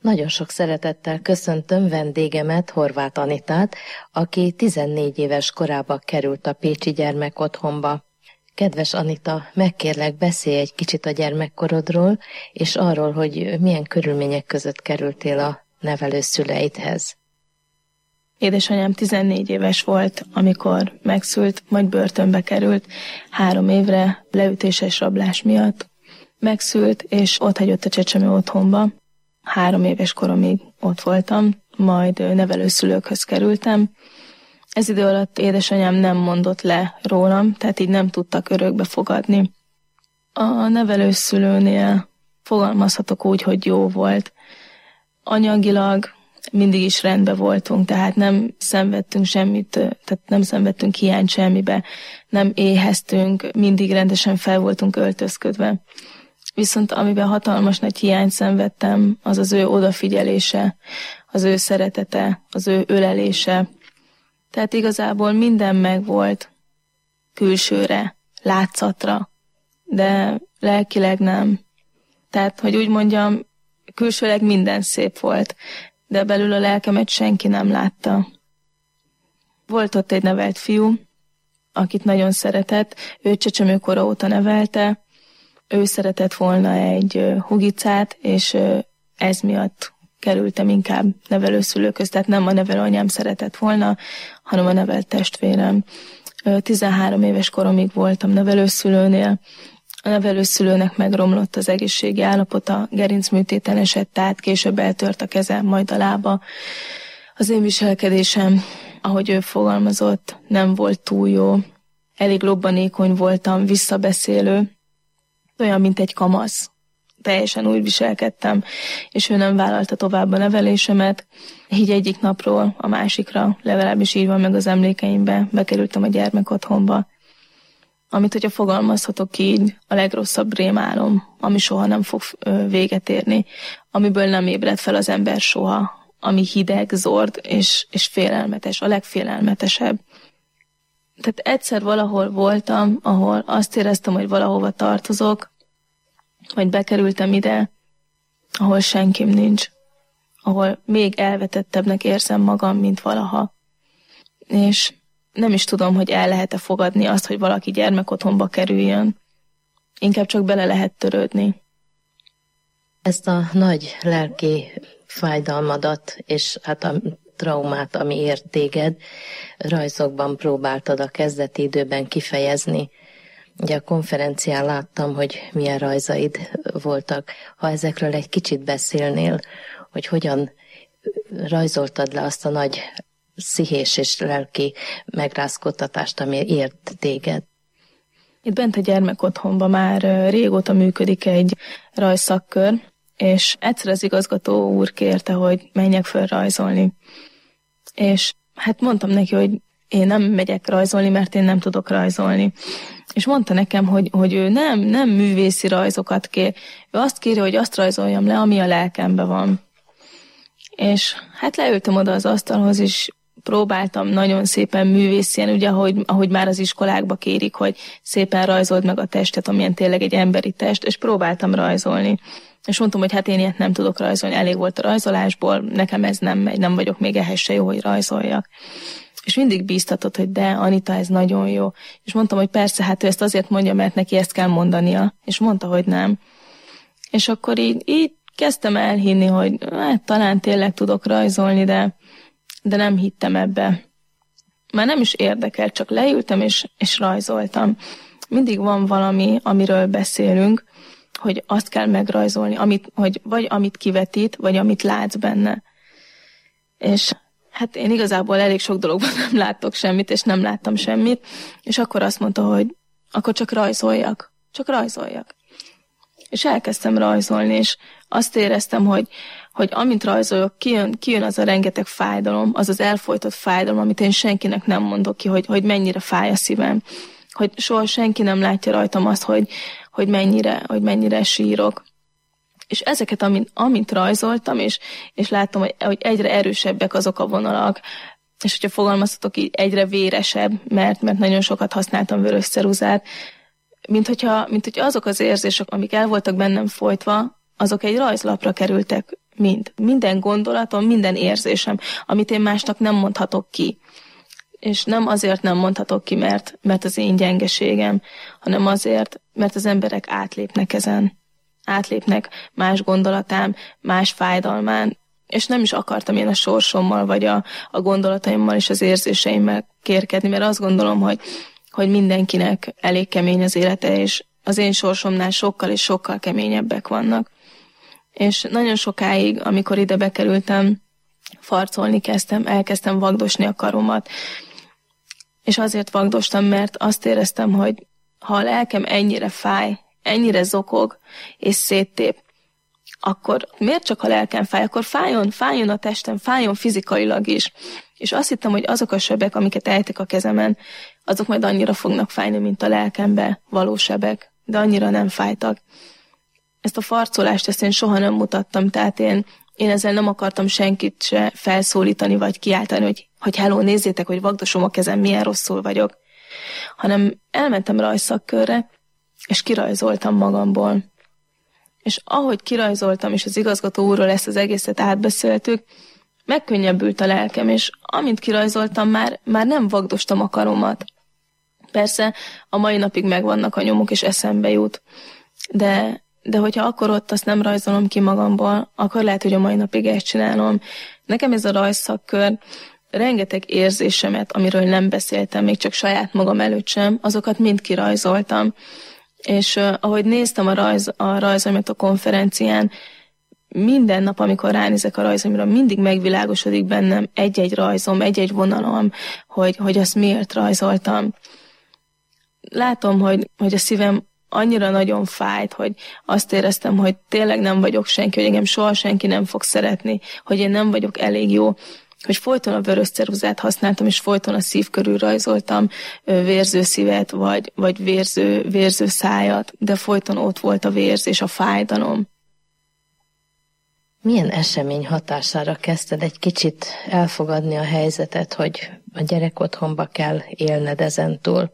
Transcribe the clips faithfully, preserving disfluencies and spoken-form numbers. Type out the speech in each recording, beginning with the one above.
Nagyon sok szeretettel köszöntöm vendégemet, Horváth Anitát, aki tizennégy éves korában került a Pécsi Gyermekotthonba. Kedves Anita, megkérlek, beszélj egy kicsit a gyermekkorodról, és arról, hogy milyen körülmények között kerültél a nevelőszüleidhez. Édesanyám tizennégy éves volt, amikor megszült, majd börtönbe került három évre leütéses rablás miatt. Megszült, és ott hagyott a csecsemő otthonba. Három éves koromig ott voltam, majd nevelőszülőkhöz kerültem. Ez idő alatt édesanyám nem mondott le rólam, tehát így nem tudtak örökbe fogadni. A nevelőszülőnél fogalmazhatok úgy, hogy jó volt. Anyagilag mindig is rendben voltunk, tehát nem szenvedtünk semmit, tehát nem szenvedtünk hiányt semmibe, nem éheztünk, mindig rendesen fel voltunk öltözködve. Viszont amiben hatalmas nagy hiányt szenvedtem, az az ő odafigyelése, az ő szeretete, az ő ölelése. Tehát igazából minden megvolt külsőre, látszatra, de lelkileg nem. Tehát, hogy úgy mondjam, külsőleg minden szép volt, de belül a lelkemet senki nem látta. Volt ott egy nevelt fiú, akit nagyon szeretett, ő csecsemőkora óta nevelte, ő szeretett volna egy hugicát, és ez miatt kerültem inkább nevelőszülőköz, tehát nem a nevelőanyám szeretett volna, hanem a nevelt testvérem. tizenhárom éves koromig voltam nevelőszülőnél. A nevelőszülőnek megromlott az egészségi állapota, gerincműtéten esett át, később eltört a keze, majd a lába. Az én viselkedésem, ahogy ő fogalmazott, nem volt túl jó. Elég lobbanékony voltam, visszabeszélő, olyan, mint egy kamasz. Teljesen úgy viselkedtem, és ő nem vállalta tovább a nevelésemet. Így egyik napról a másikra, legalábbis így van meg az emlékeimbe, bekerültem a gyermekotthonba, amit, hogyha fogalmazhatok így, a legrosszabb rémálom, ami soha nem fog véget érni, amiből nem ébred fel az ember soha, ami hideg, zord és, és félelmetes, a legfélelmetesebb. Tehát egyszer valahol voltam, ahol azt éreztem, hogy valahova tartozok, vagy bekerültem ide, ahol senkim nincs, ahol még elvetettebbnek érzem magam, mint valaha. És nem is tudom, hogy el lehet-e fogadni azt, hogy valaki gyermekotthonba kerüljön. Inkább csak bele lehet törődni. Ezt a nagy lelki fájdalmadat, és hát a traumát, ami ért téged, rajzokban próbáltad a kezdeti időben kifejezni. Ugye a konferencián láttam, hogy milyen rajzaid voltak. Ha ezekről egy kicsit beszélnél, hogy hogyan rajzoltad le azt a nagy pszichés és lelki megrázkódtatást, ami ért téged. Itt bent a gyermekotthonban már régóta működik egy rajzszakkör, és egyszer az igazgató úr kérte, hogy menjek föl rajzolni. És hát mondtam neki, hogy én nem megyek rajzolni, mert én nem tudok rajzolni. És mondta nekem, hogy, hogy ő nem, nem művészi rajzokat kér. Ő azt kéri, hogy azt rajzoljam le, ami a lelkemben van. És hát leültem oda az asztalhoz, és próbáltam nagyon szépen művészien, ugye, ahogy, ahogy már az iskolákba kérik, hogy szépen rajzold meg a testet, amilyen tényleg egy emberi test, és próbáltam rajzolni. És mondtam, hogy hát én ilyet nem tudok rajzolni, elég volt a rajzolásból, nekem ez nem megy, nem vagyok még ehhez se jó, hogy rajzoljak. És mindig bíztatott, hogy de, Anita, ez nagyon jó. És mondtam, hogy persze, hát ő ezt azért mondja, mert neki ezt kell mondania. És mondta, hogy nem. És akkor így, így kezdtem elhinni, hogy hát talán tényleg tudok rajzolni, de, de nem hittem ebbe. Már nem is érdekel, csak leültem és, és rajzoltam. Mindig van valami, amiről beszélünk, hogy azt kell megrajzolni, amit, hogy vagy amit kivetít, vagy amit látsz benne. És hát én igazából elég sok dologban nem látok semmit, és nem láttam semmit, és akkor azt mondta, hogy akkor csak rajzoljak, csak rajzoljak. És elkezdtem rajzolni, és azt éreztem, hogy, hogy amint rajzolok, kijön, kijön az a rengeteg fájdalom, az az elfojtott fájdalom, amit én senkinek nem mondok ki, hogy, hogy mennyire fáj a szívem. Hogy soha senki nem látja rajtam azt, hogy, hogy, mennyire, hogy mennyire sírok. És ezeket, amint, amint rajzoltam, és, és láttam, hogy, hogy egyre erősebbek azok a vonalak, és hogyha fogalmazhatok így, egyre véresebb, mert, mert nagyon sokat használtam vörös ceruzát, mint hogyha, mint hogyha azok az érzések, amik el voltak bennem folytva, azok egy rajzlapra kerültek Mind. Minden gondolatom, minden érzésem, amit én másnak nem mondhatok ki. És nem azért nem mondhatok ki, mert, mert az én gyengeségem, hanem azért, mert az emberek átlépnek ezen. Átlépnek más gondolatám, más fájdalmán, és nem is akartam én a sorsommal, vagy a, a gondolataimmal és az érzéseimmel kérkedni, mert azt gondolom, hogy, hogy mindenkinek elég kemény az élete, és az én sorsomnál sokkal és sokkal keményebbek vannak. És nagyon sokáig, amikor ide bekerültem, farcolni kezdtem, elkezdtem vagdosni a karomat. És azért vagdostam, mert azt éreztem, hogy ha a lelkem ennyire fáj, ennyire zokog és széttép, akkor miért csak a lelkem fáj? Akkor fájjon, fájjon a testem, fájjon fizikailag is. És azt hittem, hogy azok a sebek, amiket ejtek a kezemen, azok majd annyira fognak fájni, mint a lelkembe való sebek, de annyira nem fájtak. Ezt a farcolást, ezt én soha nem mutattam, tehát én, én ezzel nem akartam senkit se felszólítani, vagy kiáltani, hogy, hogy hello, nézzétek, hogy vagdosom a kezem, milyen rosszul vagyok. Hanem elmentem rajzszakkörre, és kirajzoltam magamból. És ahogy kirajzoltam, és az igazgató úrról ezt az egészet átbeszéltük, megkönnyebbült a lelkem, és amint kirajzoltam, már, már nem vagdostam a karomat. Persze, a mai napig megvannak a nyomok, és eszembe jut. De, de hogyha akkor ott azt nem rajzolom ki magamból, akkor lehet, hogy a mai napig ezt csinálom. Nekem ez a rajzszakkör rengeteg érzésemet, amiről nem beszéltem, még csak saját magam előtt sem, azokat mind kirajzoltam. És uh, ahogy néztem a, rajz, a rajzaimat a konferencián, minden nap, amikor ránézek a rajzomra, mindig megvilágosodik bennem egy-egy rajzom, egy-egy vonalom, hogy, hogy azt miért rajzoltam. Látom, hogy, hogy a szívem annyira nagyon fájt, hogy azt éreztem, hogy tényleg nem vagyok senki, hogy engem soha senki nem fog szeretni, hogy én nem vagyok elég jó, hogy folyton a vörös ceruzát használtam, és folyton a szív körül rajzoltam vérző szívet, vagy, vagy vérző, vérző szájat, de folyton ott volt a vérz és a fájdalom. Milyen esemény hatására kezdted egy kicsit elfogadni a helyzetet, hogy a gyerek otthonba kell élned ezentúl?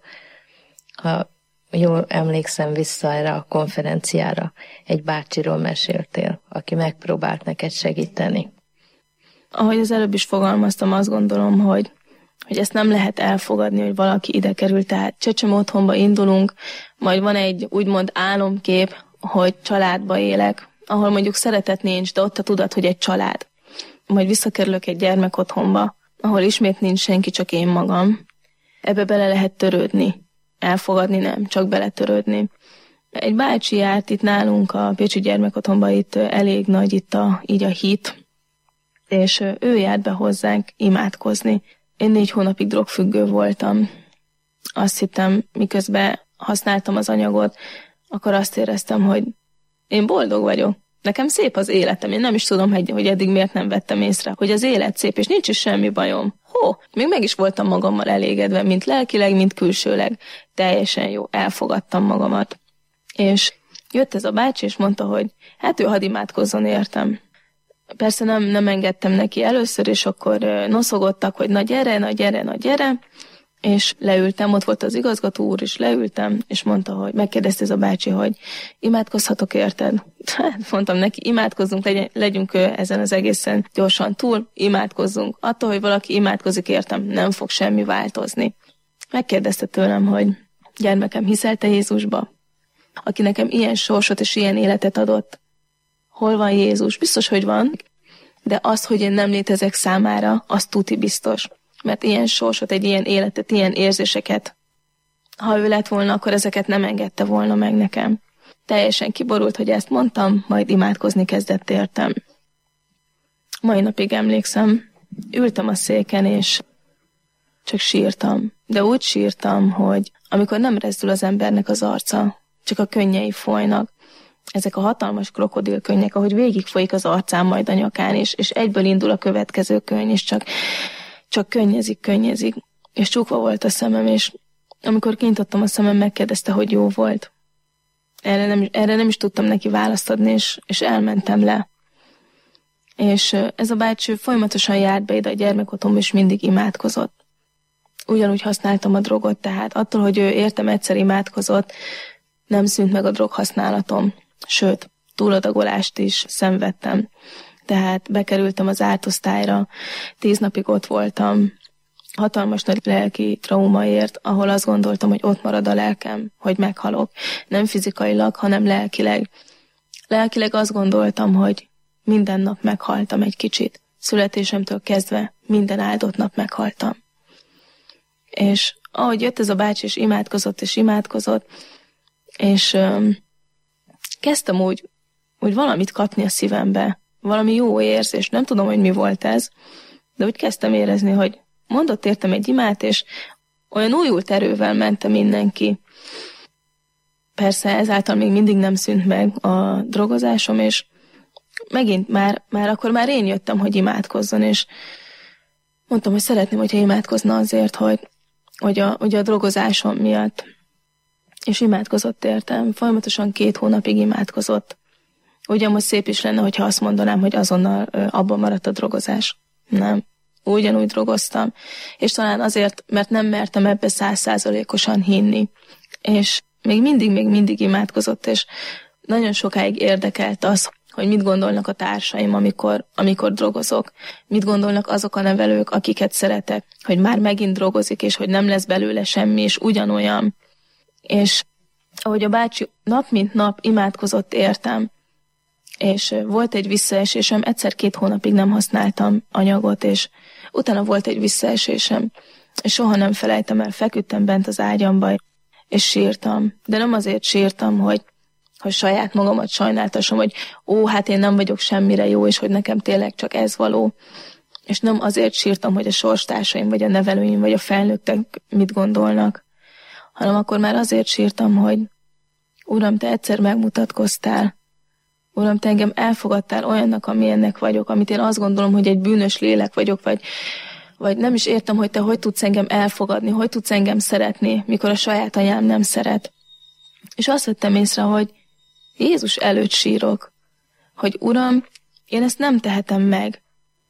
Ha jól emlékszem vissza erre a konferenciára, egy bácsiról meséltél, aki megpróbált neked segíteni. Ahogy az előbb is fogalmaztam, azt gondolom, hogy, hogy ezt nem lehet elfogadni, hogy valaki ide kerül. Tehát csecsemő otthonba indulunk, majd van egy úgymond álomkép, hogy családba élek, ahol mondjuk szeretet nincs, de ott a tudat, hogy egy család. Majd visszakerülök egy gyermek otthonba, ahol ismét nincs senki, csak én magam. Ebbe bele lehet törődni. Elfogadni nem, csak beletörődni. Egy bácsi járt itt nálunk a Pécsi gyermekotthonban, itt elég nagy itt a, így a hit, és ő járt be hozzánk imádkozni. Én négy hónapig drogfüggő voltam. Azt hittem, miközben használtam az anyagot, akkor azt éreztem, hogy én boldog vagyok. Nekem szép az életem. Én nem is tudom, hogy eddig miért nem vettem észre, hogy az élet szép, és nincs is semmi bajom. Hó, még meg is voltam magammal elégedve, mint lelkileg, mint külsőleg. Teljesen jó, elfogadtam magamat. És jött ez a bácsi, és mondta, hogy hát ő hadd imádkozzon értem. Persze nem, nem engedtem neki először, és akkor noszogottak, hogy na gyere, na gyere, na gyere, és leültem, ott volt az igazgató úr, és leültem, és mondta, hogy megkérdezte ez a bácsi, hogy imádkozhatok érted? Hát mondtam neki, imádkozzunk, legyen, legyünk ezen az egészen gyorsan túl, imádkozzunk. Attól, hogy valaki imádkozik értem, nem fog semmi változni. Megkérdezte tőlem, hogy gyermekem, hiszel te Jézusba? Aki nekem ilyen sorsot és ilyen életet adott. Hol van Jézus? Biztos, hogy van, de az, hogy én nem létezek számára, az tuti biztos. Mert ilyen sorsot, egy ilyen életet, ilyen érzéseket, ha ő lett volna, akkor ezeket nem engedte volna meg nekem. Teljesen kiborult, hogy ezt mondtam, majd imádkozni kezdett értem. Mai napig emlékszem, ültem a széken, és csak sírtam. De úgy sírtam, hogy amikor nem rezdül az embernek az arca, csak a könnyei folynak, ezek a hatalmas krokodilkönnyek, ahogy végig folyik az arcán, majd a nyakán, és, és egyből indul a következő könny, és csak, csak könnyezik, könnyezik. És csukva volt a szemem, és amikor kinyitottam a szemem, megkérdezte, hogy jó volt. Erre nem, erre nem is tudtam neki választ adni, és, és elmentem le. És ez a bácsi folyamatosan járt be ide a gyermekotthonba, és mindig imádkozott. Ugyanúgy használtam a drogot, tehát attól, hogy ő értem egyszer imádkozott, nem szűnt meg a droghasználatom. Sőt, túladagolást is szenvedtem. Tehát bekerültem az ártosztályra, tíz napig ott voltam, hatalmas nagy lelki traumaért, ahol azt gondoltam, hogy ott marad a lelkem, hogy meghalok. Nem fizikailag, hanem lelkileg. Lelkileg azt gondoltam, hogy minden nap meghaltam egy kicsit. Születésemtől kezdve minden áldott nap meghaltam. És ahogy jött ez a bácsi, és imádkozott, és imádkozott, és öm, kezdtem úgy, úgy valamit kapni a szívembe, valami jó érzés, nem tudom, hogy mi volt ez, de úgy kezdtem érezni, hogy mondott értem egy imát, és olyan újult erővel mente mindenki. Persze ezáltal még mindig nem szűnt meg a drogozásom, és megint már, már akkor már én jöttem, hogy imádkozzon, és mondtam, hogy szeretném, hogyha imádkozna azért, hogy, hogy, a, hogy a drogozásom miatt. És imádkozott értem, folyamatosan két hónapig imádkozott. Ugye most szép is lenne, hogyha azt mondanám, hogy azonnal abban maradt a drogozás. Nem. Ugyanúgy drogoztam. És talán azért, mert nem mertem ebbe százszázalékosan hinni. És még mindig, még mindig imádkozott, és nagyon sokáig érdekelt az, hogy mit gondolnak a társaim, amikor, amikor drogozok. Mit gondolnak azok a nevelők, akiket szeretek, hogy már megint drogozik, és hogy nem lesz belőle semmi, és ugyanolyan. És ahogy a bácsi nap mint nap imádkozott értem, és volt egy visszaesésem, egyszer-két hónapig nem használtam anyagot, és utána volt egy visszaesésem, és soha nem felejtem el, feküdtem bent az ágyamba, és sírtam. De nem azért sírtam, hogy, hogy saját magamat sajnáltassam, hogy ó, hát én nem vagyok semmire jó, és hogy nekem tényleg csak ez való. És nem azért sírtam, hogy a sorstársaim, vagy a nevelőim, vagy a felnőttek mit gondolnak, hanem akkor már azért sírtam, hogy Uram, te egyszer megmutatkoztál. Uram, te engem elfogadtál olyannak, amilyennek vagyok, amit én azt gondolom, hogy egy bűnös lélek vagyok, vagy, vagy nem is értem, hogy te hogy tudsz engem elfogadni, hogy tudsz engem szeretni, mikor a saját anyám nem szeret. És azt vettem észre, hogy Jézus előtt sírok, hogy Uram, én ezt nem tehetem meg,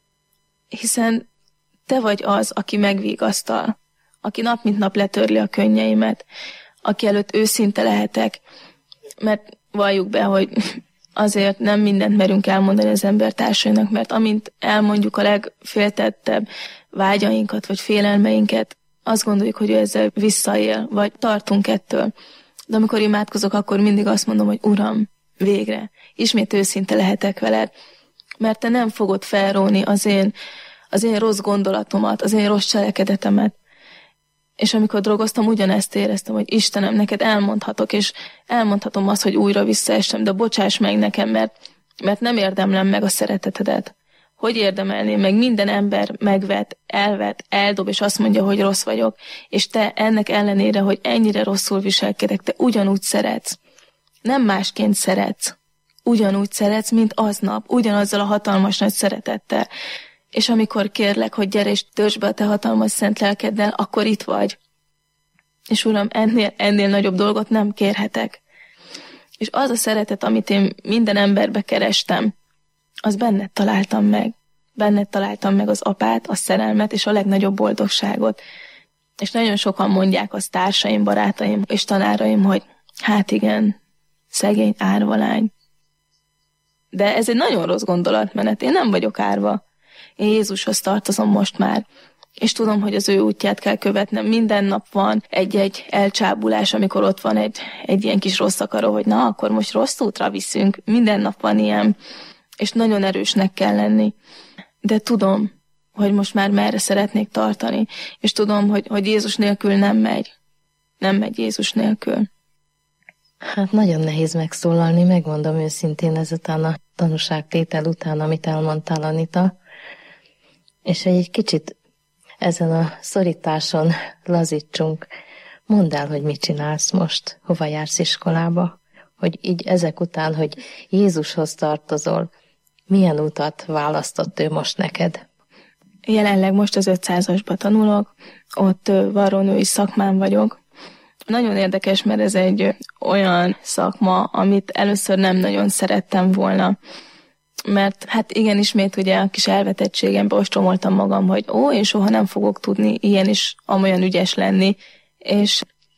hiszen te vagy az, aki megvigasztal, aki nap mint nap letörli a könnyeimet, aki előtt őszinte lehetek, mert valljuk be, hogy azért nem mindent merünk elmondani az embertársainak, mert amint elmondjuk a legféltettebb vágyainkat, vagy félelmeinket, azt gondoljuk, hogy ő ezzel visszaél, vagy tartunk ettől. De amikor imádkozok, akkor mindig azt mondom, hogy Uram, végre, ismét őszinte lehetek veled, mert te nem fogod felróni az én, az én rossz gondolatomat, az én rossz cselekedetemet. És amikor drogoztam, ugyanezt éreztem, hogy Istenem, neked elmondhatok, és elmondhatom azt, hogy újra visszaestem, de bocsáss meg nekem, mert, mert nem érdemlem meg a szeretetedet. Hogy érdemelném meg? Minden ember megvet, elvet, eldob, és azt mondja, hogy rossz vagyok. És te ennek ellenére, hogy ennyire rosszul viselkedek, te ugyanúgy szeretsz. Nem másként szeretsz. Ugyanúgy szeretsz, mint aznap, ugyanazzal a hatalmas nagy szeretettel. És amikor kérlek, hogy gyere és töltsd be a te hatalmas szent lelkeddel, akkor itt vagy. És Uram, ennél, ennél nagyobb dolgot nem kérhetek. És az a szeretet, amit én minden emberbe kerestem, az benned találtam meg. Benned találtam meg az apát, a szerelmet és a legnagyobb boldogságot. És nagyon sokan mondják az társaim, barátaim és tanáraim, hogy hát igen, szegény árvalány. De ez egy nagyon rossz gondolatmenet. Én nem vagyok árva. Én Jézushoz tartozom most már, és tudom, hogy az ő útját kell követnem. Minden nap van egy-egy elcsábulás, amikor ott van egy, egy ilyen kis rossz akaró, hogy na, akkor most rossz útra viszünk. Minden nap van ilyen, és nagyon erősnek kell lenni. De tudom, hogy most már merre szeretnék tartani, és tudom, hogy, hogy Jézus nélkül nem megy. Nem megy Jézus nélkül. Hát nagyon nehéz megszólalni, megmondom őszintén ezután a tanúságtétel után, amit elmondtál, Anita. És egy kicsit ezen a szorításon lazítsunk. Mondd el, hogy mit csinálsz most, hova jársz iskolába, hogy így ezek után, hogy Jézushoz tartozol, milyen utat választott ő most neked? Jelenleg most az ötszázasba tanulok, ott varrónői szakmán vagyok. Nagyon érdekes, mert ez egy olyan szakma, amit először nem nagyon szerettem volna. Mert hát igen, ismét ugye a kis elvetettségembe ostromoltam magam, hogy ó, én soha nem fogok tudni ilyen is amolyan ügyes lenni, és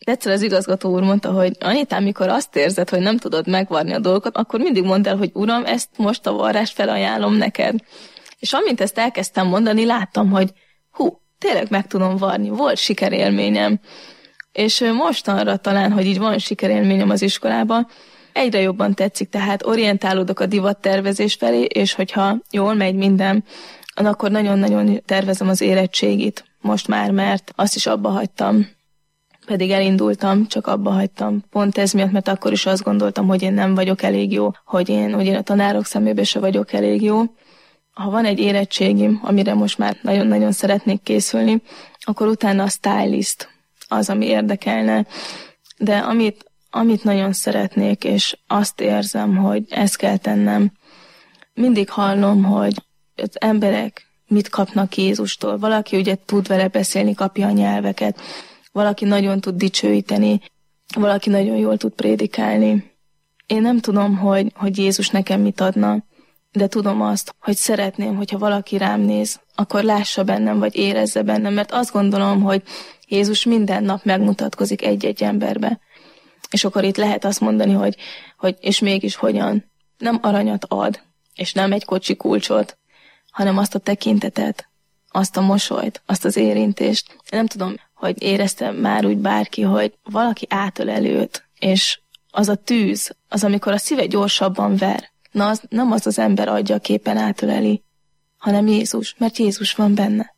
Egyszer az igazgató úr mondta, hogy Anitám, mikor azt érzed, hogy nem tudod megvarni a dolgokat, akkor mindig mondd el, hogy uram, ezt most a varrást felajánlom neked. És amint ezt elkezdtem mondani, láttam, hogy hú, tényleg meg tudom varni, volt sikerélményem. És mostanra talán, hogy így van sikerélményem az iskolában, egyre jobban tetszik, tehát orientálódok a divattervezés felé, és hogyha jól megy minden, akkor nagyon-nagyon tervezem az érettségit most már, mert azt is abba hagytam. Pedig elindultam, csak abba hagytam. Pont ez miatt, mert akkor is azt gondoltam, hogy én nem vagyok elég jó, hogy én, hogy én a tanárok szemében se vagyok elég jó. Ha van egy érettségim, amire most már nagyon-nagyon szeretnék készülni, akkor utána a stylist az, ami érdekelne. De amit, amit nagyon szeretnék, és azt érzem, hogy ezt kell tennem, mindig hallom, hogy az emberek mit kapnak Jézustól. Valaki ugye tud vele beszélni, kapja a nyelveket, valaki nagyon tud dicsőíteni, valaki nagyon jól tud prédikálni. Én nem tudom, hogy, hogy Jézus nekem mit adna, de tudom azt, hogy szeretném, hogyha valaki rám néz, akkor lássa bennem, vagy érezze bennem, mert azt gondolom, hogy Jézus minden nap megmutatkozik egy-egy emberbe. És akkor itt lehet azt mondani, hogy, hogy és mégis hogyan. Nem aranyat ad, és nem egy kocsi kulcsot, hanem azt a tekintetet, azt a mosolyt, azt az érintést. Nem tudom, hogy éreztem már úgy bárki, hogy valaki átölel őt, és az a tűz, az amikor a szíve gyorsabban ver. Na, az, nem az az ember adja, képen átöleli, hanem Jézus, mert Jézus van benne.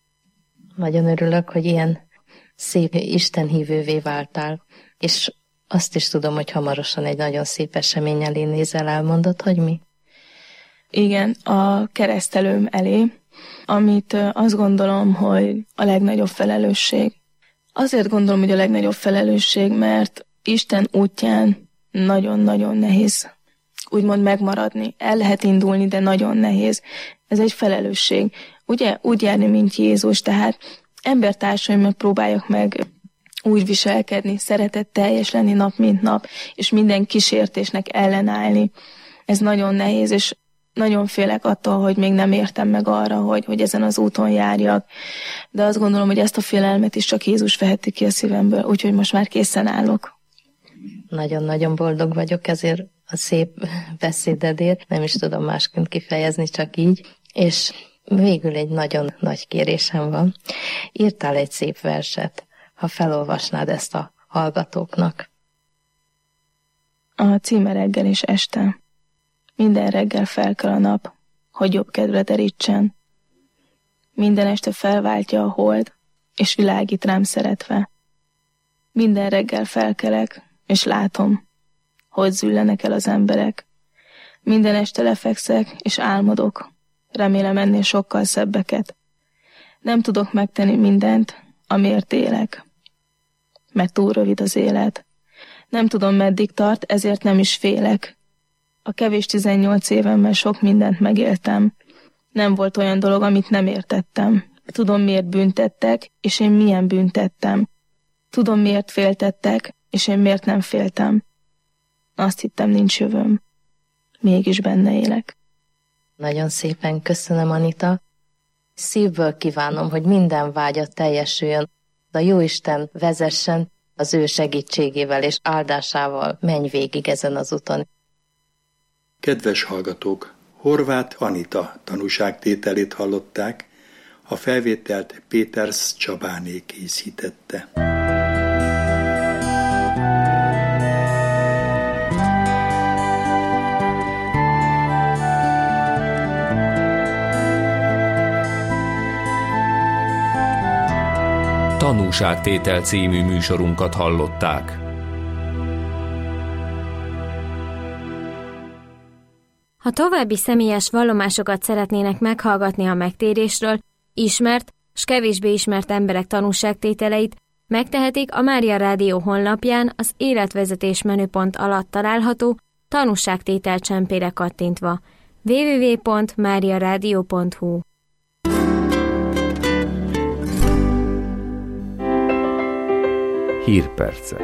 Nagyon örülök, hogy ilyen szép istenhívővé váltál, és azt is tudom, hogy hamarosan egy nagyon szép esemény elé nézel, elmondod, hogy mi? Igen, a keresztelőm elé, amit azt gondolom, hogy a legnagyobb felelősség. Azért gondolom, hogy a legnagyobb felelősség, mert Isten útján nagyon-nagyon nehéz úgymond megmaradni. El lehet indulni, de nagyon nehéz. Ez egy felelősség. Ugye úgy járni, mint Jézus, tehát embertársaimmal próbáljak meg úgy viselkedni, szeretetteljes lenni nap, mint nap, és minden kísértésnek ellenállni. Ez nagyon nehéz, és nagyon félek attól, hogy még nem értem meg arra, hogy, hogy ezen az úton járjak. De azt gondolom, hogy ezt a félelmet is csak Jézus veheti ki a szívemből, úgyhogy most már készen állok. Nagyon-nagyon boldog vagyok ezért a szép beszédedért, nem is tudom másként kifejezni, csak így. És végül egy nagyon nagy kérésem van. Írtál egy szép verset, ha felolvasnád ezt a hallgatóknak. A címe reggel és este. Minden reggel felkel a nap, hogy jobb kedvre derítsen. Minden este felváltja a hold, és világít rám szeretve. Minden reggel felkelek, és látom, hogy züllenek el az emberek. Minden este lefekszek, és álmodok, remélem ennél sokkal szebbeket. Nem tudok megtenni mindent, amiért élek, mert túl rövid az élet. Nem tudom, meddig tart, ezért nem is félek. A kevés tizennyolc évemmel sok mindent megéltem. Nem volt olyan dolog, amit nem értettem. Tudom, miért büntettek, és én milyen büntettem. Tudom, miért féltettek, és én miért nem féltem. Azt hittem, nincs jövőm. Mégis benne élek. Nagyon szépen köszönöm, Anita. Szívből kívánom, hogy minden vágyat teljesüljön. A Jóisten vezessen, az ő segítségével és áldásával menj végig ezen az úton. Kedves hallgatók, Horváth Anita tanúságtételét hallották, a felvételt Péters Csabáné készítette. Tanúságtétel című műsorunkat hallották. Ha további személyes vallomásokat szeretnének meghallgatni a megtérésről, ismert s kevésbé ismert emberek tanúságtételeit, megtehetik a Mária Rádió honlapján az életvezetés menüpont alatt található tanúságtétel csempére kattintva. double-u double-u double-u pont mária rádió pont hu Hírpercek.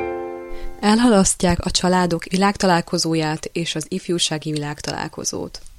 Elhalasztják a családok világtalálkozóját és az ifjúsági világtalálkozót.